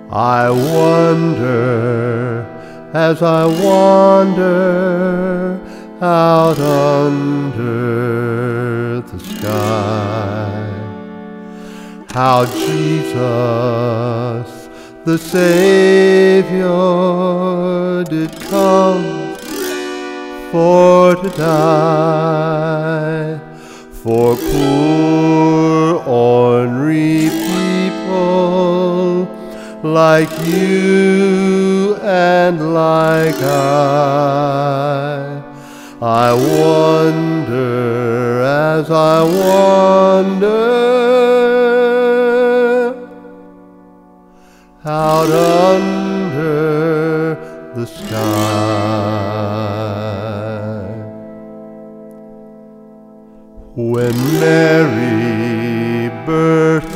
I wonder as I wander out under the sky, how Jesus the Savior did come for to die for poor ornery people like you and like I wonder as I wander out under the sky. When Mary birthed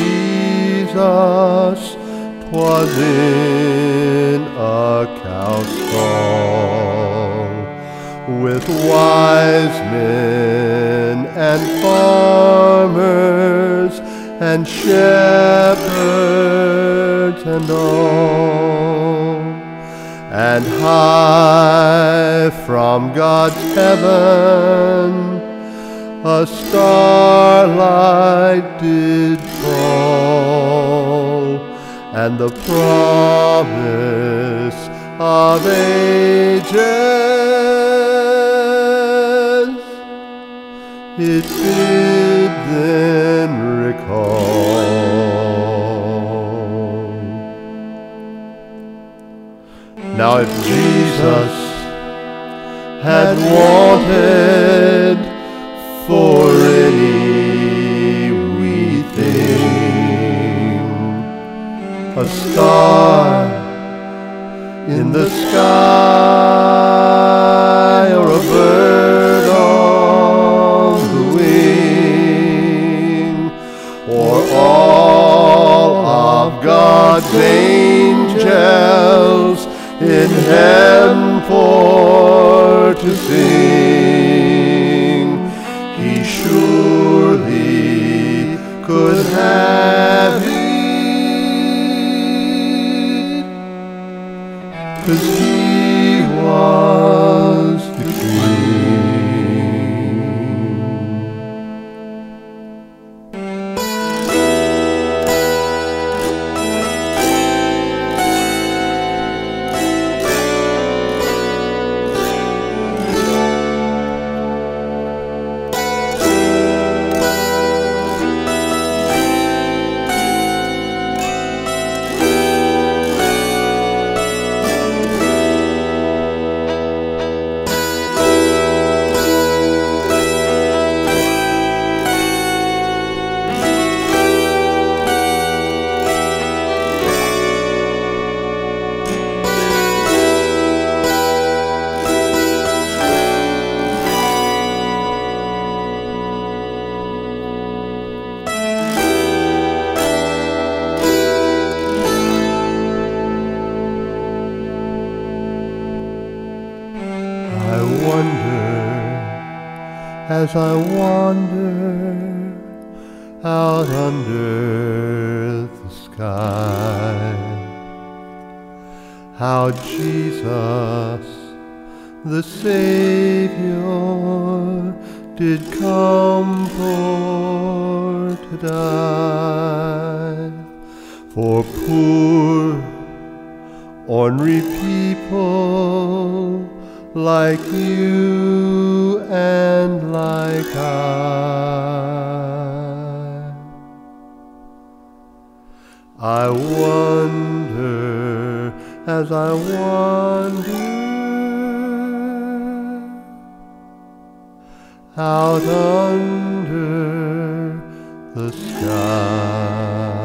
Jesus, 'twas in a cow stall, with wise men and farmers and shepherds and all. And high from God's heaven a starlight did fall, and the promise of ages it did then recall. Now if Jesus had wanted for any wee thing, a star in the sky or a bird on the wing, or all of God's angels in heaven for to sing, he surely could have it, 'cause he was the King. I wonder as I wander out under the sky, how Jesus the Savior did come for to die for poor ornery people like you and like I wonder as I wander out under the sky.